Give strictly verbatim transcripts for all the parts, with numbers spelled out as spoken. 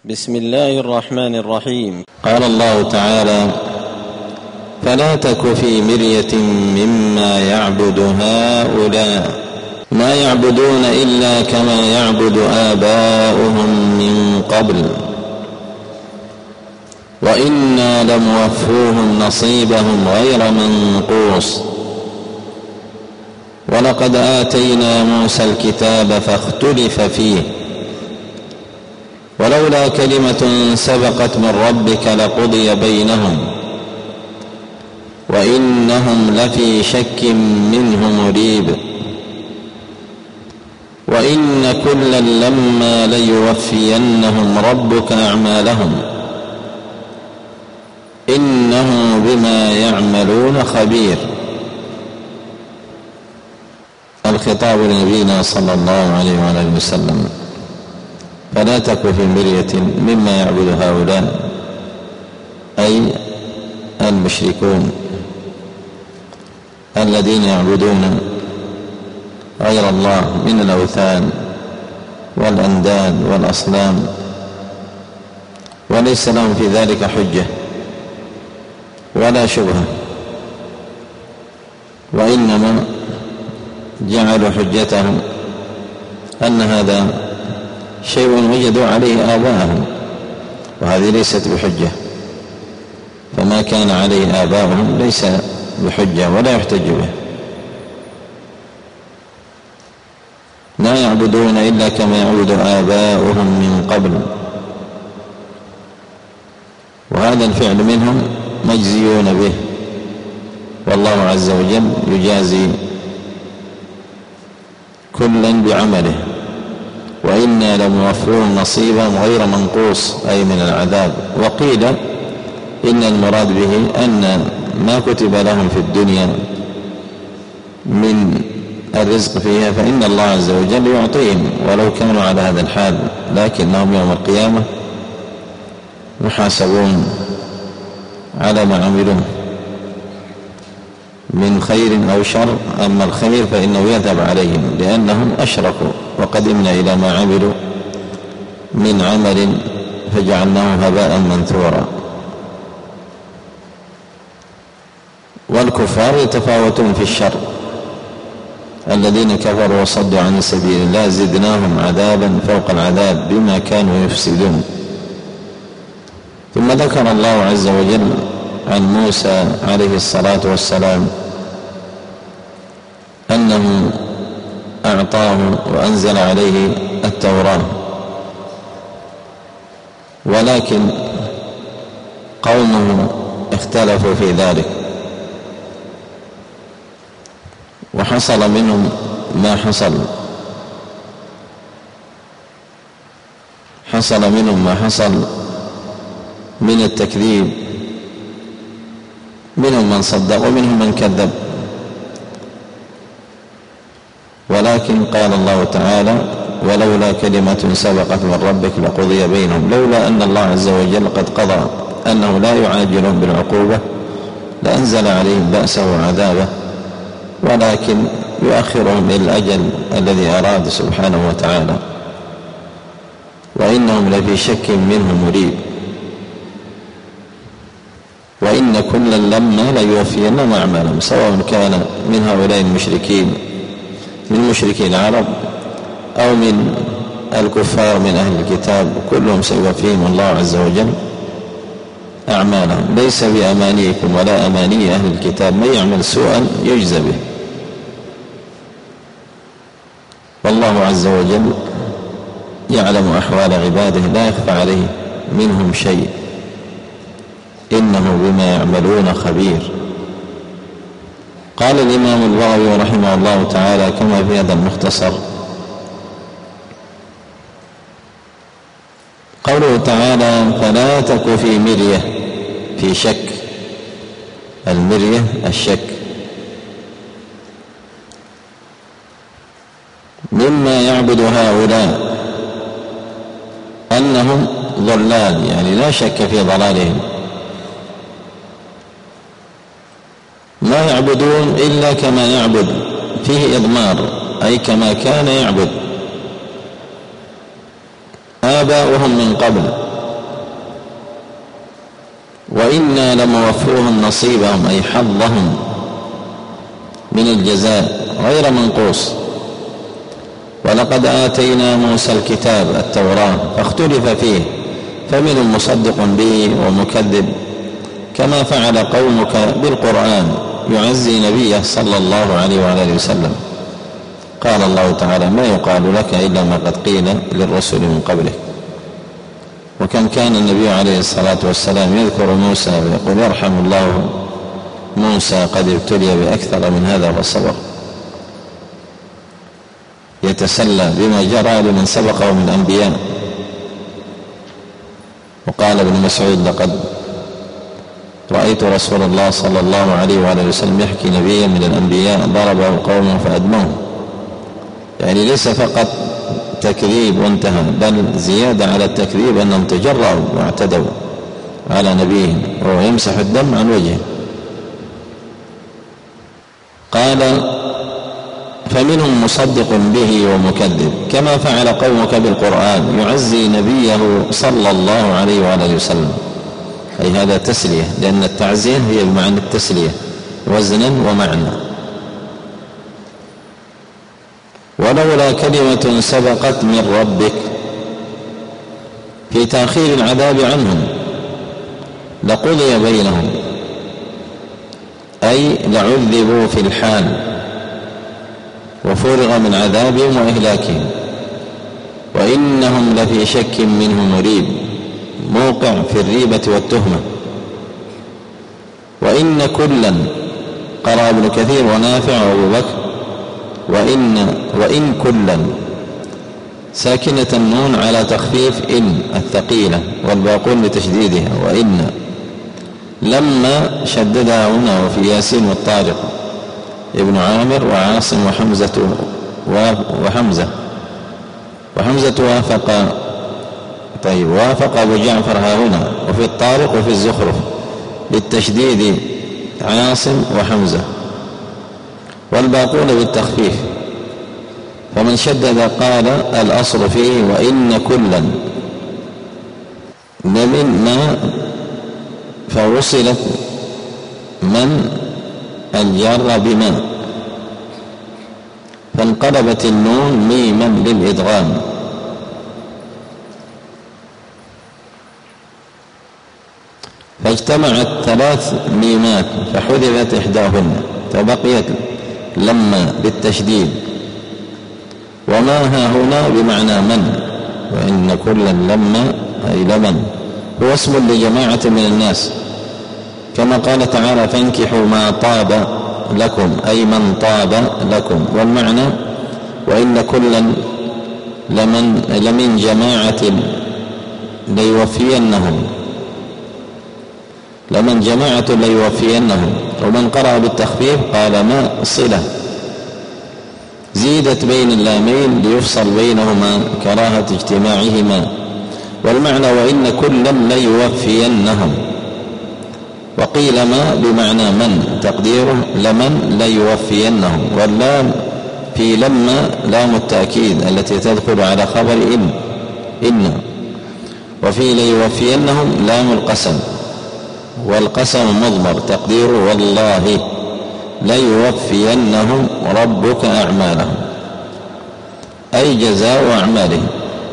بسم الله الرحمن الرحيم. قال الله تعالى: فلا تك في مرية مما يعبد هؤلاء ما يعبدون إلا كما يعبد آباؤهم من قبل وإنا لموفوهم نصيبهم غير منقوص ولقد آتينا موسى الكتاب فاختلف فيه ولولا كلمة سبقت من ربك لقضي بينهم وإنهم لفي شك منه مريب وإن كلا لما ليوفينهم ربك أعمالهم إنه بما يعملون خبير. الخطاب لنبينا صلى الله عليه وآله وسلم: فلا تك في مرية مما يعبد هؤلاء، أي المشركون الذين يعبدون غير الله من الأوثان والأنداد والأصنام، وليس لهم في ذلك حجة ولا شبهة، وإنما جعلوا حجتهم أن هذا شيء وجدوا عليه آباءهم، وهذه ليست بحجة، فما كان عليه آباؤهم ليس بحجة ولا يحتج به. لا يعبدون إلا كما يعبد آباؤهم من قبل، وهذا الفعل منهم مجزيون به، والله عز وجل يجازي كلا بعمله، وإنا لموفوهم نصيبهم غير منقوص أي من العذاب. وقيل إن المراد به أن ما كتب لهم في الدنيا من الرزق فيها فإن الله عز وجل يعطيهم ولو كانوا على هذا الحال، لكنهم يوم القيامة محاسبون على ما عملوا من خير أو شر. أما الخير فإنه يذهب عليهم لأنهم أشركوا، وقدمنا إلى ما عملوا من عمل فجعلناه هباء منثورا. والكفار يتفاوتون في الشر، الذين كفروا وصدوا عن سبيل الله زدناهم عذابا فوق العذاب بما كانوا يفسدون. ثم ذكر الله عز وجل عن موسى عليه الصلاة والسلام أنه أعطاه وأنزل عليه التوراة، ولكن قومه اختلفوا في ذلك، وحصل منهم ما حصل حصل منهم ما حصل من التكذيب، منهم من صدق ومنهم من كذب. ولكن قال الله تعالى: ولولا كلمة سبقت من ربك لقضي بينهم، لولا أن الله عز وجل قد قضى أنه لا يعاجلهم بالعقوبة لأنزل عليهم بأسه وعذابه، ولكن يؤخرهم إلى الأجل الذي أراد سبحانه وتعالى، وإنهم لفي شك منه مريب وإن كلا لما ليوفينهم أعمالهم، سواء كان من هؤلاء المشركين من مشركي العرب أو من الكفار من أهل الكتاب، كلهم سيوفيهم الله عز وجل أعمالهم. ليس بأمانيكم ولا أماني أهل الكتاب، من يعمل سوءا يجزى به، والله عز وجل يعلم أحوال عباده لا يخفى عليه منهم شيء، إنه بما يعملون خبير. قال الإمام البغوي رحمه الله تعالى كما في هذا المختصر: قوله تعالى: فلا تك في مرية، في شك، المرية الشك، مما يعبد هؤلاء، أنهم ضلال، يعني لا شك في ضلالهم، ما يعبدون إلا كما يعبد، فيه إضمار، أي كما كان يعبد آباؤهم من قبل، وإنا لموفوهم نصيبهم أي حظهم من الجزاء غير منقوص. ولقد آتينا موسى الكتاب التوراة فاختلف فيه فمنهم مصدق به ومكذب كما فعل قومك بالقرآن يعزي نبيه صلى الله عليه وعلى وسلم. قال الله تعالى: ما يقال لك إلا ما قد قيل للرسل من قبلك. وكم كان النبي عليه الصلاة والسلام يذكر موسى ويقول: يرحم الله موسى قد ابتلي بأكثر من هذا فصبر، يتسلى بما جرى لمن سبقه من الأنبياء. وقال ابن مسعود: لقد رأيت رسول الله صلى الله عليه وعلى وسلم يحكي نبيا من الأنبياء ضربه قومه فأدموه. يعني ليس فقط تكذيب وانتهى، بل زيادة على التكذيب أنهم تجرأوا واعتدوا على نبيهم وهو يمسح الدم عن وجهه. قال: فمنهم مصدق به ومكذب كما فعل قومك بالقرآن يعزي نبيه صلى الله عليه وعلى وسلم. أي هذا تسلية، لأن التعزية هي بمعنى التسلية وزنا ومعنى. ولولا كلمة سبقت من ربك في تأخير العذاب عنهم لقضي بينهم، أي لعذبوا في الحال وفرغ من عذابهم وإهلاكهم، وإنهم لفي شك منه مريب موقع في الريبة والتهمة. وإن كلا قرأ ابن كثير ونافع وأبو بكر وإن وإن كلا ساكنة النون على تخفيف إن الثقيلة والباقون لتشديدها، وإن لما شددها هنا وفي ياسين والطارق ابن عامر وعاصم وحمزة وحمزة وحمزة وافق طيب وافق أبو جعفر ها هنا، وفي الطارق وفي الزخرف بالتشديد عاصم وحمزة والباقون بالتخفيف. فمن شدد قال الأصل فيه وإن كلا لمن ما فوصلت من الجر بما فانقلبت النون ميما للإدغام. فاجتمعت ثلاث ميمات فحذفت إحداهن فبقيت لما بالتشديد، وما ها هنا بمعنى من، وإن كلا لما أي لمن هو اسم لجماعة من الناس، كما قال تعالى: فانكحوا ما طاب لكم أي من طاب لكم. والمعنى وإن كلا لمن, لمن جماعة ليوفينهم لمن جماعة ليوفينهم. ومن قرأ بالتخفيف قال ما صلة زيدت بين اللامين ليفصل بينهما كراهة اجتماعهما. والمعنى وإن كلا ليوفينهم. وقيل ما بمعنى من تقديره لمن ليوفينهم، واللام في لما لام التأكيد التي تدخل على خبر إن إن وفي ليوفينهم لام القسم، والقسم مضمر تقديره والله ليوفينهم ربك أعمالهم أي جزاء أعمالهم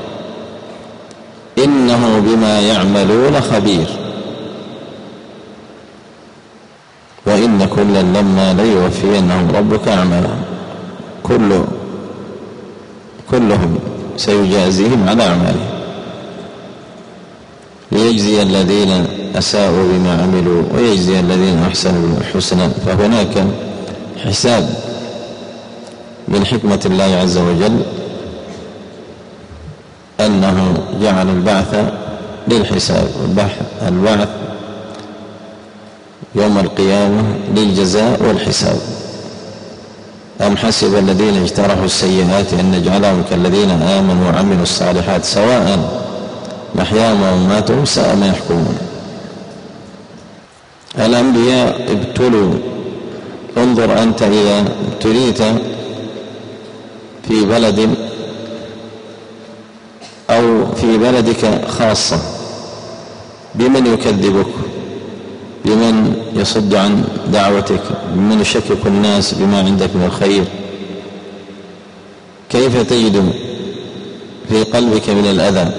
إنه بما يعملون خبير. وإن كلا لما ليوفينهم ربك أعمالهم كل كلهم سيجازيهم على أعمالهم ليجزي الذين أساءوا بما عملوا ويجزي الذين أحسنوا بالحسنى. فهناك حساب من حكمة الله عز وجل أنه جعل البعث للحساب، البعث يوم القيامة للجزاء والحساب. أم حسب الذين اجترحوا السيئات أن نجعلهم كالذين آمنوا وعملوا الصالحات سواء محياهم ومماتهم ساء ما يحكمون. الأنبياء ابتلوا. انظر أنت إذا ابتليت في بلد أو في بلدك خاصة بمن يكذبك بمن يصد عن دعوتك، بمن يشكك الناس بما عندك من الخير. كيف تجد في قلبك من الأذى؟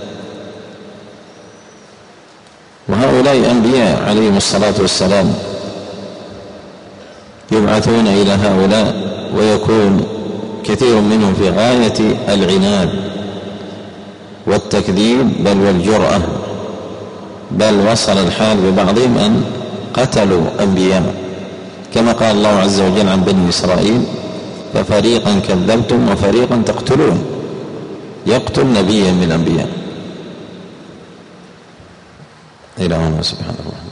وهؤلاء أنبياء عليهم الصلاة والسلام يبعثون إلى هؤلاء، ويكون كثير منهم في غاية العناد والتكذيب بل والجرأة، بل وصل الحال ببعضهم أن قتلوا أنبياء، كما قال الله عز وجل عن بني إسرائيل: ففريقا كذبتم وفريقا تقتلون. يقتل نبيا من الأنبياء. إلى هنا سبحان الله.